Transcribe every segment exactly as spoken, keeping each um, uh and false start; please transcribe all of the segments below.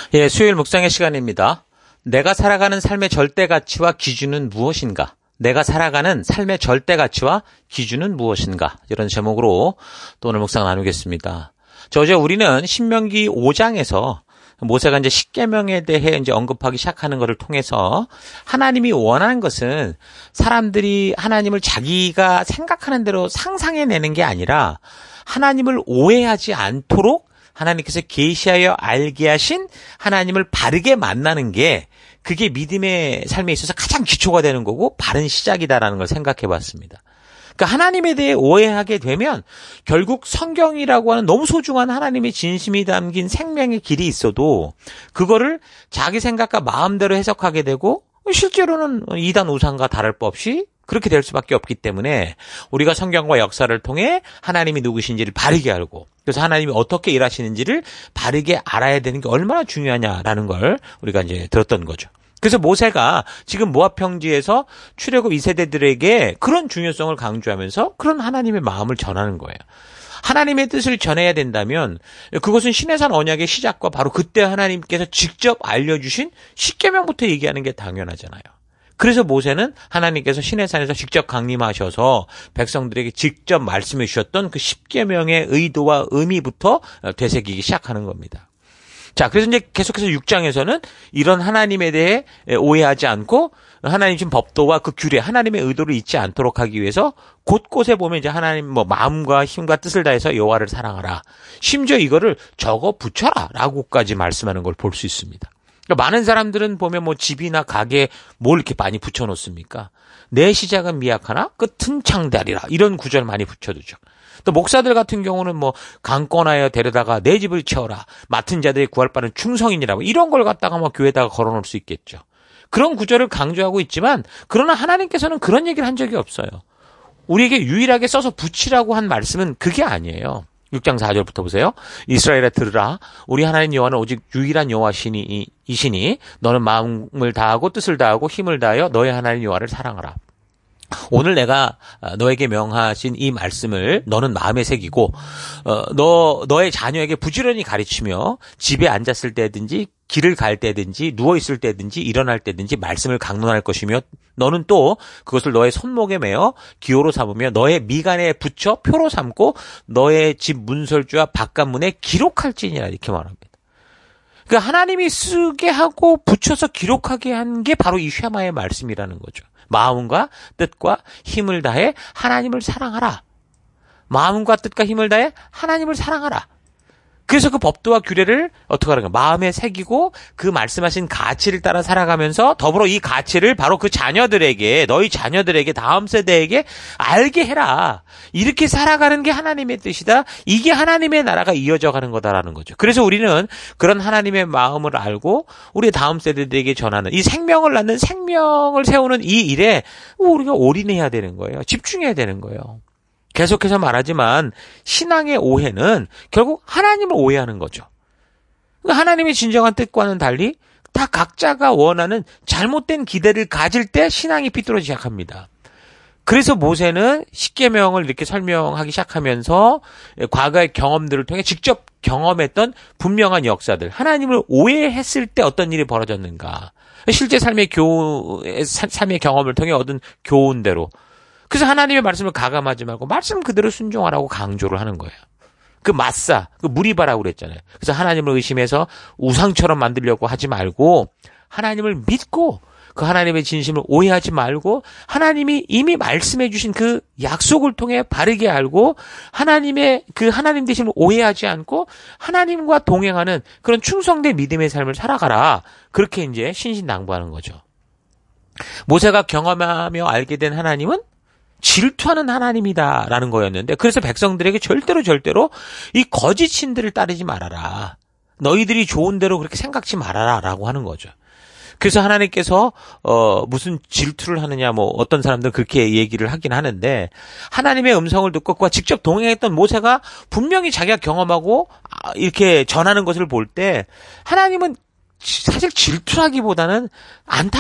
예, 수요일 묵상의 시간입니다. 내가 살아가는 삶의 절대 가치와 기준은 무엇인가? 내가 살아가는 삶의 절대 가치와 기준은 무엇인가? 이런 제목으로 또 오늘 묵상 나누겠습니다. 저 어제 우리는 신명기 오 장에서 모세가 이제 십계명에 대해 이제 언급하기 시작하는 것을 통해서 하나님이 원하는 것은 사람들이 하나님을 자기가 생각하는 대로 상상해내는 게 아니라 하나님을 오해하지 않도록 하나님께서 계시하여 알게 하신 하나님을 바르게 만나는 게 그게 믿음의 삶에 있어서 가장 기초가 되는 거고 바른 시작이다라는 걸 생각해 봤습니다. 그러니까 하나님에 대해 오해하게 되면 결국 성경이라고 하는 너무 소중한 하나님의 진심이 담긴 생명의 길이 있어도 그거를 자기 생각과 마음대로 해석하게 되고 실제로는 이단 우상과 다를 바 없이 그렇게 될 수밖에 없기 때문에 우리가 성경과 역사를 통해 하나님이 누구신지를 바르게 알고 그래서 하나님이 어떻게 일하시는지를 바르게 알아야 되는 게 얼마나 중요하냐라는 걸 우리가 이제 들었던 거죠. 그래서 모세가 지금 모압 평지에서 출애굽 이 세대들에게 그런 중요성을 강조하면서 그런 하나님의 마음을 전하는 거예요. 하나님의 뜻을 전해야 된다면 그것은 시내산 언약의 시작과 바로 그때 하나님께서 직접 알려주신 십계명부터 얘기하는 게 당연하잖아요. 그래서 모세는 하나님께서 시내산에서 직접 강림하셔서 백성들에게 직접 말씀해 주셨던 그 십계명의 의도와 의미부터 되새기기 시작하는 겁니다. 자, 그래서 이제 계속해서 육 장에서는 이런 하나님에 대해 오해하지 않고 하나님 준 법도와 그 규례, 하나님의 의도를 잊지 않도록 하기 위해서 곳곳에 보면 이제 하나님 뭐 마음과 힘과 뜻을 다해서 여호와를 사랑하라. 심지어 이거를 적어 붙여라라고까지 말씀하는 걸 볼 수 있습니다. 그러니까 많은 사람들은 보면 뭐 집이나 가게에 뭘 이렇게 많이 붙여놓습니까? 내 시작은 미약하나 끝은 창대하리라. 이런 구절 많이 붙여두죠. 또 목사들 같은 경우는 뭐 강권하여 데려다가 내 집을 채워라. 맡은 자들이 구할 바는 충성이니라. 이런 걸 갖다가 뭐 교회에다가 걸어놓을 수 있겠죠. 그런 구절을 강조하고 있지만 그러나 하나님께서는 그런 얘기를 한 적이 없어요. 우리에게 유일하게 써서 붙이라고 한 말씀은 그게 아니에요. 육 장 사 절부터 보세요. 이스라엘아 들으라. 우리 하나님 여호와는 오직 유일한 여호와시니 이시니 너는 마음을 다하고 뜻을 다하고 힘을 다하여 너의 하나님 여호와를 사랑하라. 오늘 내가 너에게 명하신 이 말씀을 너는 마음에 새기고 어, 너 너의 자녀에게 부지런히 가르치며 집에 앉았을 때든지 길을 갈 때든지 누워 있을 때든지 일어날 때든지 말씀을 강론할 것이며 너는 또 그것을 너의 손목에 매어 기호로 삼으며 너의 미간에 붙여 표로 삼고 너의 집 문설주와 바깥문에 기록할지니라 이렇게 말합니다. 그러니까 하나님이 쓰게 하고 붙여서 기록하게 한 게 바로 이 쉐마의 말씀이라는 거죠. 마음과 뜻과 힘을 다해 하나님을 사랑하라. 마음과 뜻과 힘을 다해 하나님을 사랑하라. 그래서 그 법도와 규례를 어떻게 하는가? 마음에 새기고 그 말씀하신 가치를 따라 살아가면서 더불어 이 가치를 바로 그 자녀들에게 너희 자녀들에게 다음 세대에게 알게 해라. 이렇게 살아가는 게 하나님의 뜻이다. 이게 하나님의 나라가 이어져 가는 거다라는 거죠. 그래서 우리는 그런 하나님의 마음을 알고 우리 다음 세대들에게 전하는 이 생명을 낳는 생명을 세우는 이 일에 우리가 올인해야 되는 거예요. 집중해야 되는 거예요. 계속해서 말하지만 신앙의 오해는 결국 하나님을 오해하는 거죠. 하나님의 진정한 뜻과는 달리 다 각자가 원하는 잘못된 기대를 가질 때 신앙이 삐뚤어지기 시작합니다. 그래서 모세는 십계명을 이렇게 설명하기 시작하면서 과거의 경험들을 통해 직접 경험했던 분명한 역사들, 하나님을 오해했을 때 어떤 일이 벌어졌는가, 실제 삶의 교, 삶의 경험을 통해 얻은 교훈대로 그래서 하나님의 말씀을 가감하지 말고 말씀 그대로 순종하라고 강조를 하는 거예요. 그 마사, 그 무리바라고 그랬잖아요. 그래서 하나님을 의심해서 우상처럼 만들려고 하지 말고 하나님을 믿고 그 하나님의 진심을 오해하지 말고 하나님이 이미 말씀해 주신 그 약속을 통해 바르게 알고 하나님의 그 하나님 되심을 오해하지 않고 하나님과 동행하는 그런 충성된 믿음의 삶을 살아가라. 그렇게 이제 신신당부하는 거죠. 모세가 경험하며 알게 된 하나님은 질투하는 하나님이다라는 거였는데 그래서 백성들에게 절대로 절대로 이 거짓 신들을 따르지 말아라. 너희들이 좋은 대로 그렇게 생각지 말아라라고 하는 거죠. 그래서 하나님께서 어 무슨 질투를 하느냐 뭐 어떤 사람들은 그렇게 얘기를 하긴 하는데 하나님의 음성을 듣고 그와 직접 동행했던 모세가 분명히 자기가 경험하고 이렇게 전하는 것을 볼 때 하나님은 사실 질투하기보다는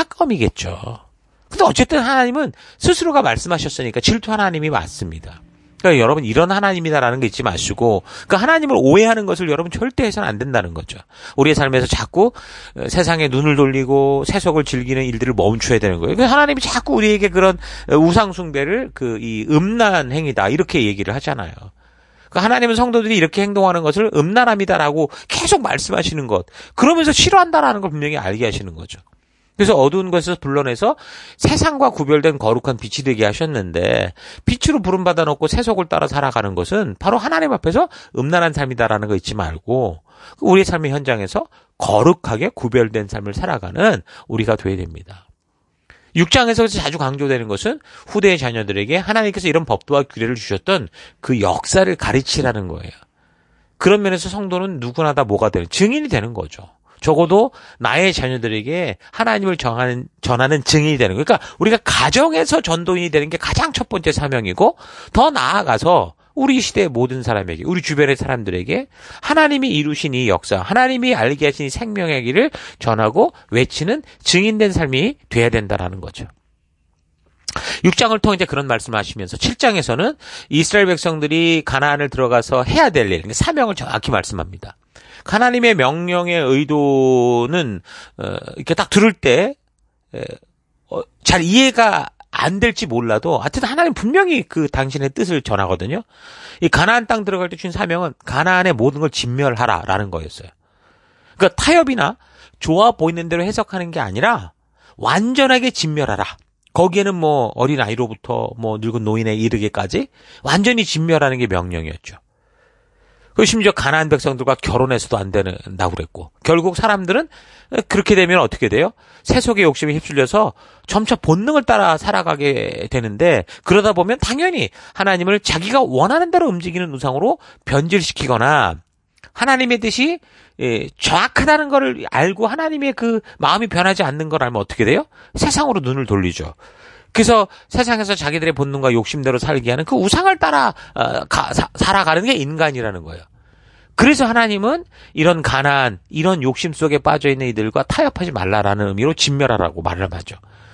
안타까움이겠죠. 근데 어쨌든 하나님은 스스로가 말씀하셨으니까 질투 하나님이 맞습니다. 그러니까 여러분 이런 하나님이다라는 거 잊지 마시고 그 하나님을 오해하는 것을 여러분 절대 해서는 안 된다는 거죠. 우리의 삶에서 자꾸 세상에 눈을 돌리고 세속을 즐기는 일들을 멈춰야 되는 거예요. 그래서 하나님이 자꾸 우리에게 그런 우상 숭배를 그 이 음란한 행위다 이렇게 얘기를 하잖아요. 그 하나님은 성도들이 이렇게 행동하는 것을 음란함이다라고 계속 말씀하시는 것. 그러면서 싫어한다라는 걸 분명히 알게 하시는 거죠. 그래서 어두운 것에서 불러내서 세상과 구별된 거룩한 빛이 되게 하셨는데 빛으로 부름받아 놓고 세속을 따라 살아가는 것은 바로 하나님 앞에서 음란한 삶이다라는 거 잊지 말고 우리의 삶의 현장에서 거룩하게 구별된 삶을 살아가는 우리가 되어야 됩니다. 육 장에서 자주 강조되는 것은 후대의 자녀들에게 하나님께서 이런 법도와 규례를 주셨던 그 역사를 가르치라는 거예요. 그런 면에서 성도는 누구나 다 뭐가 되는 증인이 되는 거죠. 적어도 나의 자녀들에게 하나님을 전하는, 전하는 증인이 되는 거예요. 그러니까 우리가 가정에서 전도인이 되는 게 가장 첫 번째 사명이고 더 나아가서 우리 시대의 모든 사람에게 우리 주변의 사람들에게 하나님이 이루신 이 역사 하나님이 알게 하신 이 생명의 길을 전하고 외치는 증인된 삶이 돼야 된다는 거죠. 육 장을 통해 이제 그런 말씀을 하시면서 칠 장에서는 이스라엘 백성들이 가나안을 들어가서 해야 될 일, 사명을 정확히 말씀합니다. 하나님의 명령의 의도는 어, 이렇게 딱 들을 때 잘 어, 이해가 안 될지 몰라도 하여튼 하나님 분명히 그 당신의 뜻을 전하거든요. 이 가나안 땅 들어갈 때 준 사명은 가나안의 모든 걸 진멸하라라는 거였어요. 그러니까 타협이나 좋아 보이는 대로 해석하는 게 아니라 완전하게 진멸하라. 거기에는 뭐 어린 아이로부터 뭐 늙은 노인에 이르기까지 완전히 진멸하는 게 명령이었죠. 그 심지어 가나안 백성들과 결혼해서도 안 된다고 그랬고 결국 사람들은 그렇게 되면 어떻게 돼요? 세속의 욕심에 휩쓸려서 점차 본능을 따라 살아가게 되는데 그러다 보면 당연히 하나님을 자기가 원하는 대로 움직이는 우상으로 변질시키거나 하나님의 뜻이 정확하다는 걸 알고 하나님의 그 마음이 변하지 않는 걸 알면 어떻게 돼요? 세상으로 눈을 돌리죠. 그래서 세상에서 자기들의 본능과 욕심대로 살게 하는 그 우상을 따라 어, 가, 사, 살아가는 게 인간이라는 거예요. 그래서 하나님은 이런 가난한 이런 욕심 속에 빠져있는 이들과 타협하지 말라라는 의미로 진멸하라고 말을 하죠.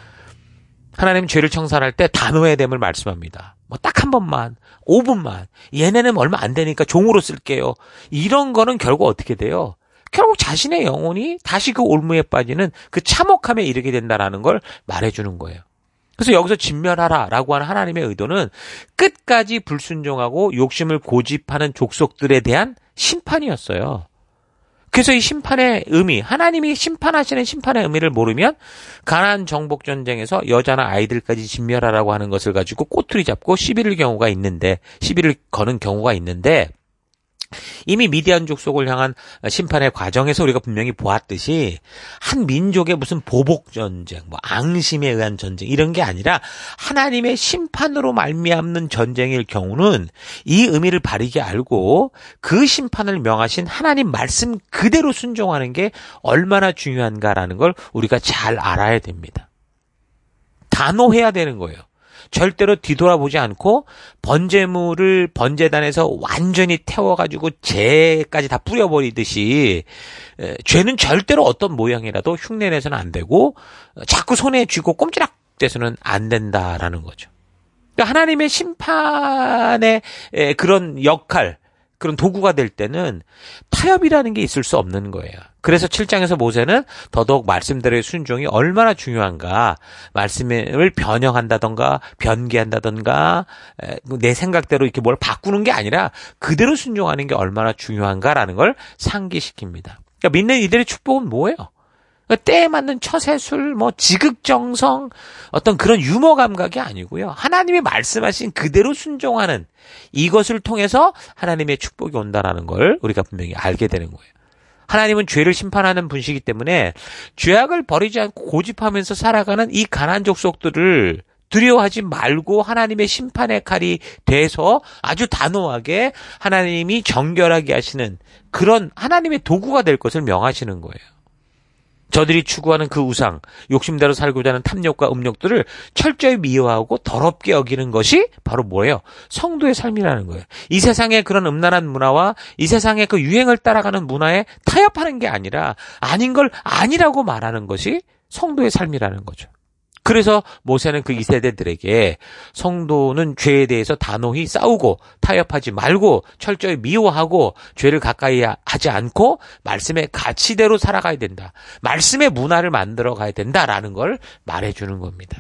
하나님은 죄를 청산할 때 단호해야 됨을 말씀합니다. 뭐 딱 한 번만, 오 분만, 얘네는 얼마 안 되니까 종으로 쓸게요. 이런 거는 결국 어떻게 돼요? 결국 자신의 영혼이 다시 그 올무에 빠지는 그 참혹함에 이르게 된다라는 걸 말해주는 거예요. 그래서 여기서 진멸하라라고 하는 하나님의 의도는 끝까지 불순종하고 욕심을 고집하는 족속들에 대한 심판이었어요. 그래서 이 심판의 의미, 하나님이 심판하시는 심판의 의미를 모르면 가나안 정복 전쟁에서 여자나 아이들까지 진멸하라고 하는 것을 가지고 꼬투리 잡고 시비를 경우가 있는데, 시비를 거는 경우가 있는데 이미 미디안 족속을 향한 심판의 과정에서 우리가 분명히 보았듯이 한 민족의 무슨 보복 전쟁, 뭐 앙심에 의한 전쟁 이런 게 아니라 하나님의 심판으로 말미암는 전쟁일 경우는 이 의미를 바르게 알고 그 심판을 명하신 하나님 말씀 그대로 순종하는 게 얼마나 중요한가라는 걸 우리가 잘 알아야 됩니다. 단호해야 되는 거예요. 절대로 뒤돌아보지 않고 번제물을 번제단에서 완전히 태워가지고 죄까지 다 뿌려버리듯이 에, 죄는 절대로 어떤 모양이라도 흉내내서는 안 되고 자꾸 손에 쥐고 꼼지락대서는 안 된다라는 거죠. 그러니까 하나님의 심판의 에, 그런 역할, 그런 도구가 될 때는 타협이라는 게 있을 수 없는 거예요. 그래서 칠 장에서 모세는 더더욱 말씀대로의 순종이 얼마나 중요한가, 말씀을 변형한다던가 변개한다던가 내 생각대로 이렇게 뭘 바꾸는 게 아니라 그대로 순종하는 게 얼마나 중요한가라는 걸 상기시킵니다. 그러니까 믿는 이들의 축복은 뭐예요? 그러니까 때에 맞는 처세술, 뭐 지극정성, 어떤 그런 유머 감각이 아니고요. 하나님이 말씀하신 그대로 순종하는 이것을 통해서 하나님의 축복이 온다는 걸 우리가 분명히 알게 되는 거예요. 하나님은 죄를 심판하는 분이시기 때문에 죄악을 버리지 않고 고집하면서 살아가는 이 가난안 족속들을 두려워하지 말고 하나님의 심판의 칼이 돼서 아주 단호하게 하나님이 정결하게 하시는 그런 하나님의 도구가 될 것을 명하시는 거예요. 저들이 추구하는 그 우상, 욕심대로 살고자 하는 탐욕과 음욕들을 철저히 미워하고 더럽게 여기는 것이 바로 뭐예요? 성도의 삶이라는 거예요. 이 세상의 그런 음란한 문화와 이 세상의 그 유행을 따라가는 문화에 타협하는 게 아니라 아닌 걸 아니라고 말하는 것이 성도의 삶이라는 거죠. 그래서 모세는 그 이 세대들에게 성도는 죄에 대해서 단호히 싸우고 타협하지 말고 철저히 미워하고 죄를 가까이 하지 않고 말씀의 가치대로 살아가야 된다. 말씀의 문화를 만들어 가야 된다라는 걸 말해주는 겁니다.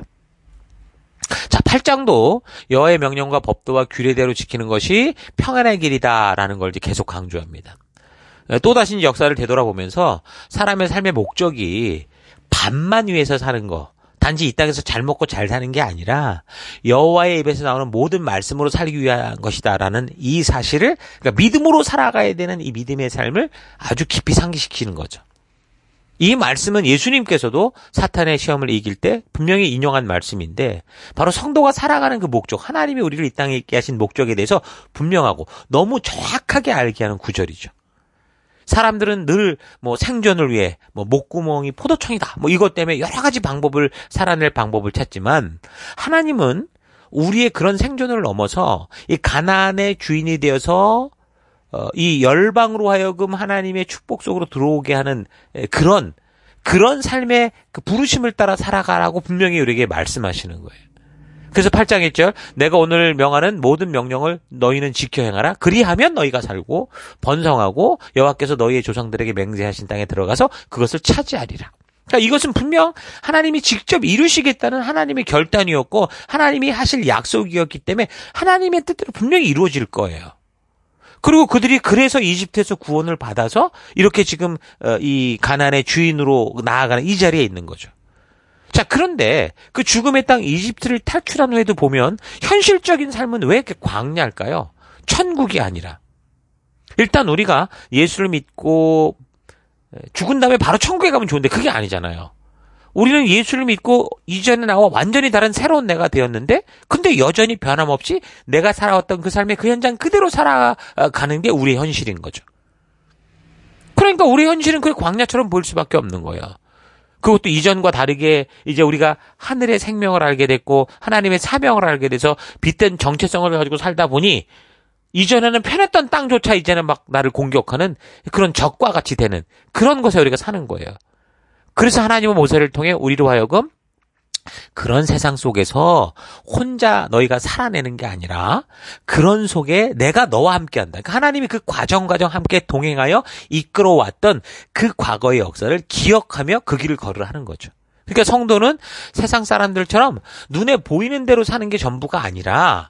자, 팔 장도 여호와의 명령과 법도와 규례대로 지키는 것이 평안의 길이다라는 걸 이제 계속 강조합니다. 또다시 역사를 되돌아보면서 사람의 삶의 목적이 밥만 위해서 사는 거, 단지 이 땅에서 잘 먹고 잘 사는 게 아니라 여호와의 입에서 나오는 모든 말씀으로 살기 위한 것이다라는 이 사실을, 그러니까 믿음으로 살아가야 되는 이 믿음의 삶을 아주 깊이 상기시키는 거죠. 이 말씀은 예수님께서도 사탄의 시험을 이길 때 분명히 인용한 말씀인데 바로 성도가 살아가는 그 목적, 하나님이 우리를 이 땅에 있게 하신 목적에 대해서 분명하고 너무 정확하게 알게 하는 구절이죠. 사람들은 늘 뭐 생존을 위해 뭐 목구멍이 포도청이다 뭐 이것 때문에 여러 가지 방법을 살아낼 방법을 찾지만 하나님은 우리의 그런 생존을 넘어서 이 가나안의 주인이 되어서 어, 이 열방으로 하여금 하나님의 축복 속으로 들어오게 하는 그런 그런 삶의 그 부르심을 따라 살아가라고 분명히 우리에게 말씀하시는 거예요. 그래서 팔 장 일 절 내가 오늘 명하는 모든 명령을 너희는 지켜 행하라. 그리하면 너희가 살고 번성하고 여호와께서 너희의 조상들에게 맹세하신 땅에 들어가서 그것을 차지하리라. 그러니까 이것은 분명 하나님이 직접 이루시겠다는 하나님의 결단이었고 하나님이 하실 약속이었기 때문에 하나님의 뜻대로 분명히 이루어질 거예요. 그리고 그들이 그래서 이집트에서 구원을 받아서 이렇게 지금 이 가나안의 주인으로 나아가는 이 자리에 있는 거죠. 자, 그런데 그 죽음의 땅 이집트를 탈출한 후에도 보면 현실적인 삶은 왜 이렇게 광야일까요? 천국이 아니라. 일단 우리가 예수를 믿고 죽은 다음에 바로 천국에 가면 좋은데 그게 아니잖아요. 우리는 예수를 믿고 이전에 나와 완전히 다른 새로운 내가 되었는데 근데 여전히 변함없이 내가 살아왔던 그 삶의 그 현장 그대로 살아가는 게 우리의 현실인 거죠. 그러니까 우리의 현실은 그 광야처럼 보일 수밖에 없는 거예요. 그것도 이전과 다르게 이제 우리가 하늘의 생명을 알게 됐고 하나님의 사명을 알게 돼서 빛된 정체성을 가지고 살다 보니 이전에는 편했던 땅조차 이제는 막 나를 공격하는 그런 적과 같이 되는 그런 것에 우리가 사는 거예요. 그래서 하나님은 모세를 통해 우리로 하여금 그런 세상 속에서 혼자 너희가 살아내는 게 아니라 그런 속에 내가 너와 함께한다. 그러니까 하나님이 그 과정 과정 함께 동행하여 이끌어왔던 그 과거의 역사를 기억하며 그 길을 걸으라 하는 거죠. 그러니까 성도는 세상 사람들처럼 눈에 보이는 대로 사는 게 전부가 아니라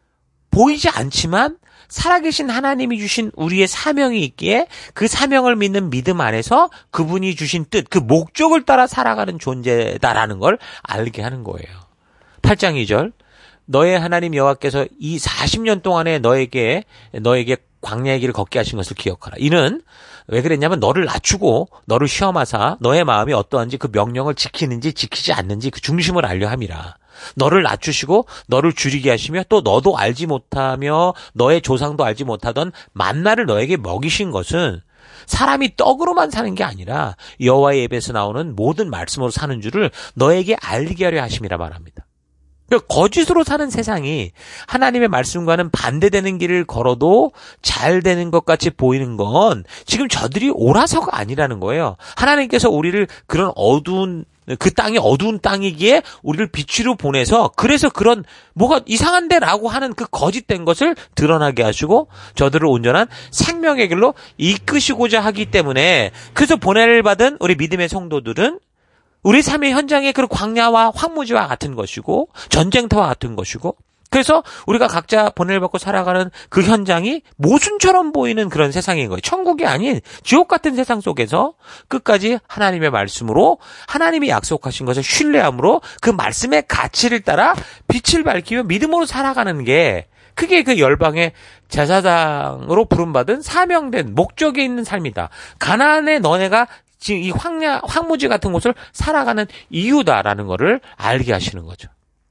보이지 않지만 살아계신 하나님이 주신 우리의 사명이 있기에 그 사명을 믿는 믿음 안에서 그분이 주신 뜻, 그 목적을 따라 살아가는 존재다라는 걸 알게 하는 거예요. 팔 장 이 절 너의 하나님 여호와께서 이 사십 년 동안에 너에게 너에게 광야의 길을 걷게 하신 것을 기억하라. 이는 왜 그랬냐면 너를 낮추고 너를 시험하사 너의 마음이 어떠한지 그 명령을 지키는지 지키지 않는지 그 중심을 알려 함이라. 너를 낮추시고 너를 줄이게 하시며 또 너도 알지 못하며 너의 조상도 알지 못하던 만나를 너에게 먹이신 것은 사람이 떡으로만 사는 게 아니라 여호와의 입에서 나오는 모든 말씀으로 사는 줄을 너에게 알게 하려 하심이라 말합니다. 거짓으로 사는 세상이 하나님의 말씀과는 반대되는 길을 걸어도 잘 되는 것 같이 보이는 건 지금 저들이 옳아서가 아니라는 거예요. 하나님께서 우리를 그런 어두운 그 땅이 어두운 땅이기에 우리를 빛으로 보내서 그래서 그런 뭐가 이상한데라고 하는 그 거짓된 것을 드러나게 하시고 저들을 온전한 생명의 길로 이끄시고자 하기 때문에 그래서 보내를 받은 우리 믿음의 성도들은 우리 삶의 현장의 그 광야와 황무지와 같은 것이고 전쟁터와 같은 것이고 그래서 우리가 각자 보내를 받고 살아가는 그 현장이 모순처럼 보이는 그런 세상인 거예요. 천국이 아닌 지옥 같은 세상 속에서 끝까지 하나님의 말씀으로 하나님이 약속하신 것을 신뢰함으로 그 말씀의 가치를 따라 빛을 밝히며 믿음으로 살아가는 게 그게 그 열방의 제사장으로 부름받은 사명된 목적이 있는 삶이다. 가나안의 너네가 지금 이 황야, 황무지 같은 곳을 살아가는 이유다라는 것을 알게 하시는 거죠.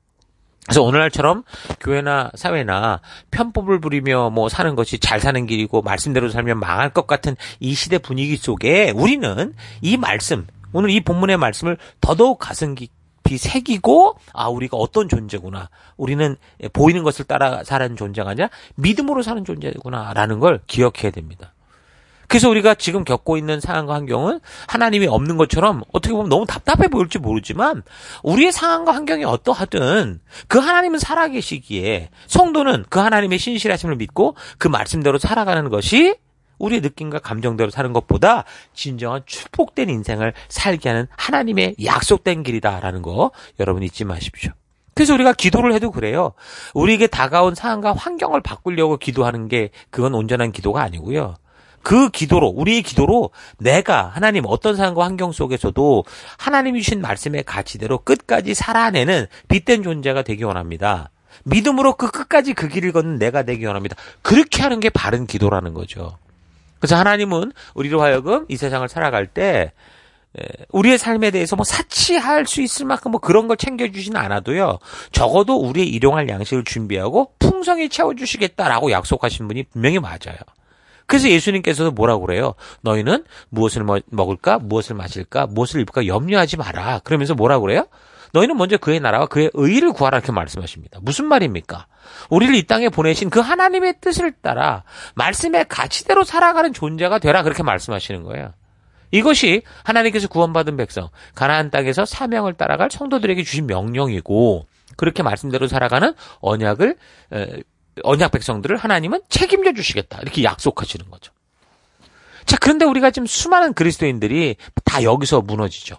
그래서 오늘날처럼 교회나 사회나 편법을 부리며 뭐 사는 것이 잘 사는 길이고 말씀대로 살면 망할 것 같은 이 시대 분위기 속에 우리는 이 말씀, 오늘 이 본문의 말씀을 더더욱 가슴 깊이 새기고 아 우리가 어떤 존재구나. 우리는 보이는 것을 따라 사는 존재가 아니라 믿음으로 사는 존재구나라는 걸 기억해야 됩니다. 그래서 우리가 지금 겪고 있는 상황과 환경은 하나님이 없는 것처럼 어떻게 보면 너무 답답해 보일지 모르지만 우리의 상황과 환경이 어떠하든 그 하나님은 살아계시기에 성도는 그 하나님의 신실하심을 믿고 그 말씀대로 살아가는 것이 우리의 느낌과 감정대로 사는 것보다 진정한 축복된 인생을 살게 하는 하나님의 약속된 길이다라는 거 여러분 잊지 마십시오. 그래서 우리가 기도를 해도 그래요. 우리에게 다가온 상황과 환경을 바꾸려고 기도하는 게 그건 온전한 기도가 아니고요. 그 기도로, 우리의 기도로 내가 하나님 어떤 상황과 환경 속에서도 하나님이 주신 말씀의 가치대로 끝까지 살아내는 빛된 존재가 되기 원합니다. 믿음으로 그 끝까지 그 길을 걷는 내가 되기 원합니다. 그렇게 하는 게 바른 기도라는 거죠. 그래서 하나님은 우리로 하여금 이 세상을 살아갈 때 우리의 삶에 대해서 뭐 사치할 수 있을 만큼 뭐 그런 걸 챙겨주지는 않아도요. 적어도 우리의 일용할 양식을 준비하고 풍성히 채워주시겠다라고 약속하신 분이 분명히 맞아요. 그래서 예수님께서도 뭐라고 그래요? 너희는 무엇을 먹을까? 무엇을 마실까? 무엇을 입을까? 염려하지 마라. 그러면서 뭐라고 그래요? 너희는 먼저 그의 나라와 그의 의를 구하라 이렇게 말씀하십니다. 무슨 말입니까? 우리를 이 땅에 보내신 그 하나님의 뜻을 따라 말씀의 가치대로 살아가는 존재가 되라 그렇게 말씀하시는 거예요. 이것이 하나님께서 구원받은 백성, 가나안 땅에서 사명을 따라갈 성도들에게 주신 명령이고 그렇게 말씀대로 살아가는 언약을 언약 백성들을 하나님은 책임져 주시겠다 이렇게 약속하시는 거죠. 자, 그런데 우리가 지금 수많은 그리스도인들이 다 여기서 무너지죠.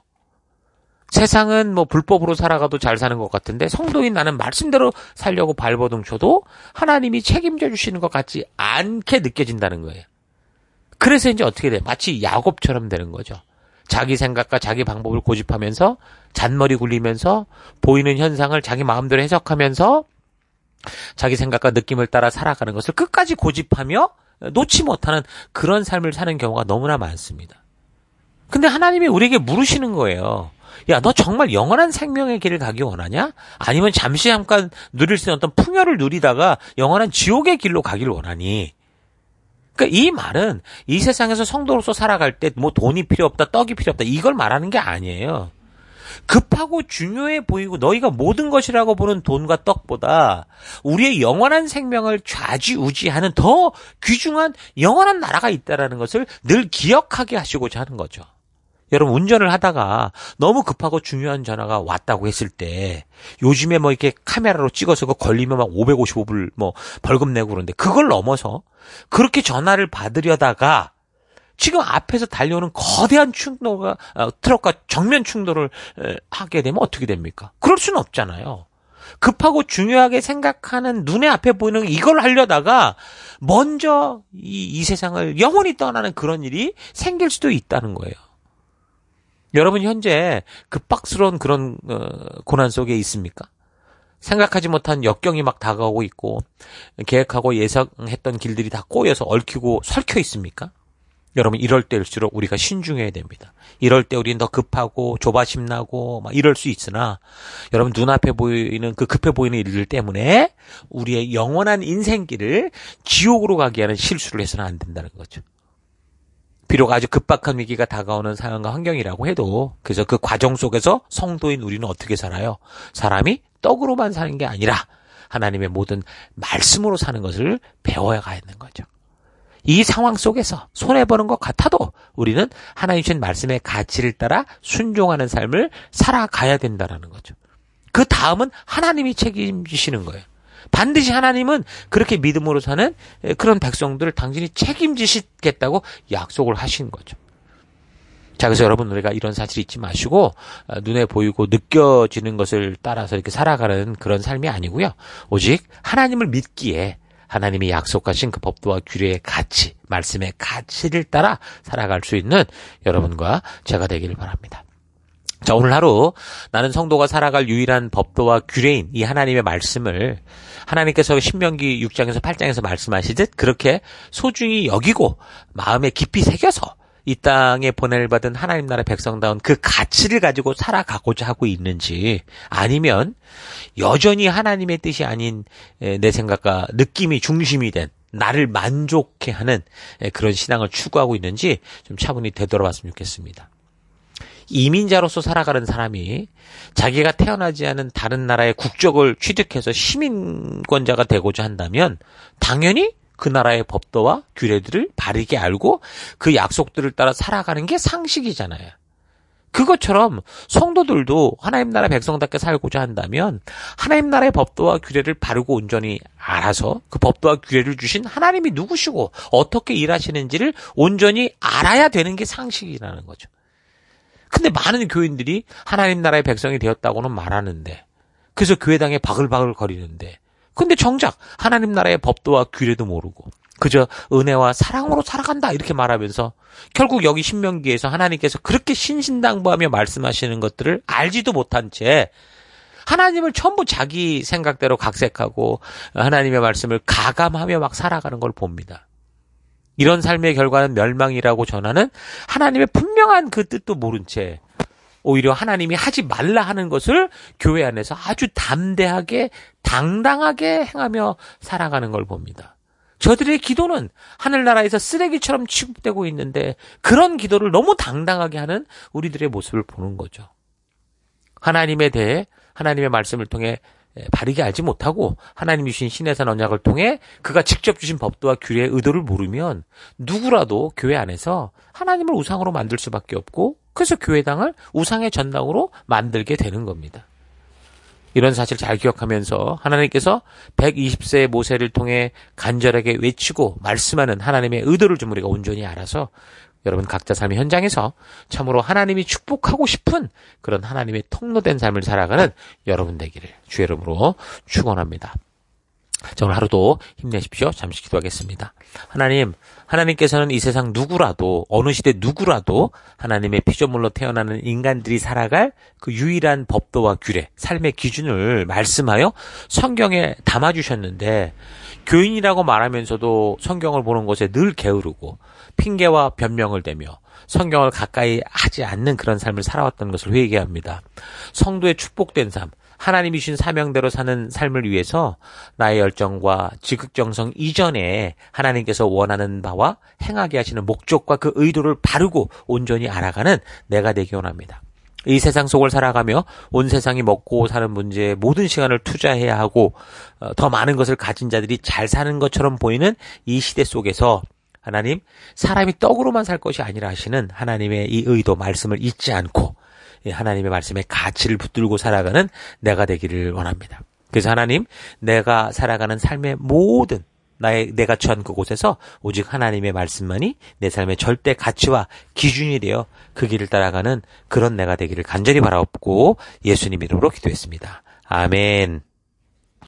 세상은 뭐 불법으로 살아가도 잘 사는 것 같은데 성도인 나는 말씀대로 살려고 발버둥 쳐도 하나님이 책임져 주시는 것 같지 않게 느껴진다는 거예요. 그래서 이제 어떻게 돼? 마치 야곱처럼 되는 거죠. 자기 생각과 자기 방법을 고집하면서 잔머리 굴리면서 보이는 현상을 자기 마음대로 해석하면서 자기 생각과 느낌을 따라 살아가는 것을 끝까지 고집하며 놓지 못하는 그런 삶을 사는 경우가 너무나 많습니다. 근데 하나님이 우리에게 물으시는 거예요. 야, 너 정말 영원한 생명의 길을 가기 원하냐? 아니면 잠시 잠깐 누릴 수 있는 어떤 풍요를 누리다가 영원한 지옥의 길로 가길 원하니? 그러니까 이 말은 이 세상에서 성도로서 살아갈 때 뭐 돈이 필요 없다, 떡이 필요 없다 이걸 말하는 게 아니에요. 급하고 중요해 보이고 너희가 모든 것이라고 보는 돈과 떡보다 우리의 영원한 생명을 좌지우지하는 더 귀중한 영원한 나라가 있다는 것을 늘 기억하게 하시고자 하는 거죠. 여러분 운전을 하다가 너무 급하고 중요한 전화가 왔다고 했을 때 요즘에 뭐 이렇게 카메라로 찍어서 그거 걸리면 막 오백오십오 불 뭐 벌금 내고 그러는데 그걸 넘어서 그렇게 전화를 받으려다가 지금 앞에서 달려오는 거대한 충돌과 어, 트럭과 정면 충돌을 에, 하게 되면 어떻게 됩니까? 그럴 수는 없잖아요. 급하고 중요하게 생각하는 눈에 앞에 보이는 이걸 하려다가 먼저 이, 이 세상을 영원히 떠나는 그런 일이 생길 수도 있다는 거예요. 여러분 현재 급박스러운 그런 어, 고난 속에 있습니까? 생각하지 못한 역경이 막 다가오고 있고 계획하고 예상했던 길들이 다 꼬여서 얽히고 설켜 있습니까? 여러분 이럴 때일수록 우리가 신중해야 됩니다. 이럴 때 우리는 더 급하고 조바심 나고 막 이럴 수 있으나 여러분 눈앞에 보이는 그 급해 보이는 일들 때문에 우리의 영원한 인생길을 지옥으로 가게 하는 실수를 해서는 안 된다는 거죠. 비록 아주 급박한 위기가 다가오는 상황과 환경이라고 해도 그래서 그 과정 속에서 성도인 우리는 어떻게 살아요? 사람이 떡으로만 사는 게 아니라 하나님의 모든 말씀으로 사는 것을 배워야 하는 거죠. 이 상황 속에서 손해보는 것 같아도 우리는 하나님 주신 말씀의 가치를 따라 순종하는 삶을 살아가야 된다는 거죠. 그 다음은 하나님이 책임지시는 거예요. 반드시 하나님은 그렇게 믿음으로 사는 그런 백성들을 당신이 책임지시겠다고 약속을 하신 거죠. 자, 그래서 여러분 우리가 이런 사실 잊지 마시고 눈에 보이고 느껴지는 것을 따라서 이렇게 살아가는 그런 삶이 아니고요. 오직 하나님을 믿기에 하나님이 약속하신 그 법도와 규례의 가치, 말씀의 가치를 따라 살아갈 수 있는 여러분과 제가 되기를 바랍니다. 자, 오늘 하루 나는 성도가 살아갈 유일한 법도와 규례인 이 하나님의 말씀을 하나님께서 신명기 육 장에서 팔 장에서 말씀하시듯 그렇게 소중히 여기고 마음에 깊이 새겨서 이 땅에 보냄을 받은 하나님 나라 백성다운 그 가치를 가지고 살아가고자 하고 있는지 아니면 여전히 하나님의 뜻이 아닌 내 생각과 느낌이 중심이 된 나를 만족해 하는 그런 신앙을 추구하고 있는지 좀 차분히 되돌아봤으면 좋겠습니다. 이민자로서 살아가는 사람이 자기가 태어나지 않은 다른 나라의 국적을 취득해서 시민권자가 되고자 한다면 당연히 그 나라의 법도와 규례들을 바르게 알고 그 약속들을 따라 살아가는 게 상식이잖아요. 그것처럼 성도들도 하나님 나라 백성답게 살고자 한다면 하나님 나라의 법도와 규례를 바르고 온전히 알아서 그 법도와 규례를 주신 하나님이 누구시고 어떻게 일하시는지를 온전히 알아야 되는 게 상식이라는 거죠. 근데 많은 교인들이 하나님 나라의 백성이 되었다고는 말하는데, 그래서 교회당에 바글바글 거리는데, 근데 정작 하나님 나라의 법도와 규례도 모르고 그저 은혜와 사랑으로 살아간다 이렇게 말하면서 결국 여기 신명기에서 하나님께서 그렇게 신신당부하며 말씀하시는 것들을 알지도 못한 채 하나님을 전부 자기 생각대로 각색하고 하나님의 말씀을 가감하며 막 살아가는 걸 봅니다. 이런 삶의 결과는 멸망이라고 전하는 하나님의 분명한 그 뜻도 모른 채 오히려 하나님이 하지 말라 하는 것을 교회 안에서 아주 담대하게 당당하게 행하며 살아가는 걸 봅니다. 저들의 기도는 하늘나라에서 쓰레기처럼 취급되고 있는데 그런 기도를 너무 당당하게 하는 우리들의 모습을 보는 거죠. 하나님에 대해 하나님의 말씀을 통해 바르게 알지 못하고 하나님이 주신 신의 언약을 통해 그가 직접 주신 법도와 규례의 의도를 모르면 누구라도 교회 안에서 하나님을 우상으로 만들 수밖에 없고 그래서 교회당을 우상의 전당으로 만들게 되는 겁니다. 이런 사실 잘 기억하면서 하나님께서 백이십 세의 모세를 통해 간절하게 외치고 말씀하는 하나님의 의도를 좀 우리가 온전히 알아서 여러분 각자 삶의 현장에서 참으로 하나님이 축복하고 싶은 그런 하나님의 통로된 삶을 살아가는 여러분 되기를 주의 이름으로 축원합니다. 자, 오늘 하루도 힘내십시오. 잠시 기도하겠습니다. 하나님, 하나님께서는 이 세상 누구라도 어느 시대 누구라도 하나님의 피조물로 태어나는 인간들이 살아갈 그 유일한 법도와 규례, 삶의 기준을 말씀하여 성경에 담아주셨는데 교인이라고 말하면서도 성경을 보는 것에 늘 게으르고 핑계와 변명을 대며 성경을 가까이 하지 않는 그런 삶을 살아왔던 것을 회개합니다. 성도의 축복된 삶, 하나님이 주신 사명대로 사는 삶을 위해서 나의 열정과 지극정성 이전에 하나님께서 원하는 바와 행하게 하시는 목적과 그 의도를 바르고 온전히 알아가는 내가 되기 원합니다. 이 세상 속을 살아가며 온 세상이 먹고 사는 문제에 모든 시간을 투자해야 하고 더 많은 것을 가진 자들이 잘 사는 것처럼 보이는 이 시대 속에서 하나님, 사람이 떡으로만 살 것이 아니라 하시는 하나님의 이 의도, 말씀을 잊지 않고 하나님의 말씀에 가치를 붙들고 살아가는 내가 되기를 원합니다. 그래서 하나님, 내가 살아가는 삶의 모든 나의 내가 처한 그곳에서 오직 하나님의 말씀만이 내 삶의 절대 가치와 기준이 되어 그 길을 따라가는 그런 내가 되기를 간절히 바라옵고 예수님 이름으로 기도했습니다. 아멘.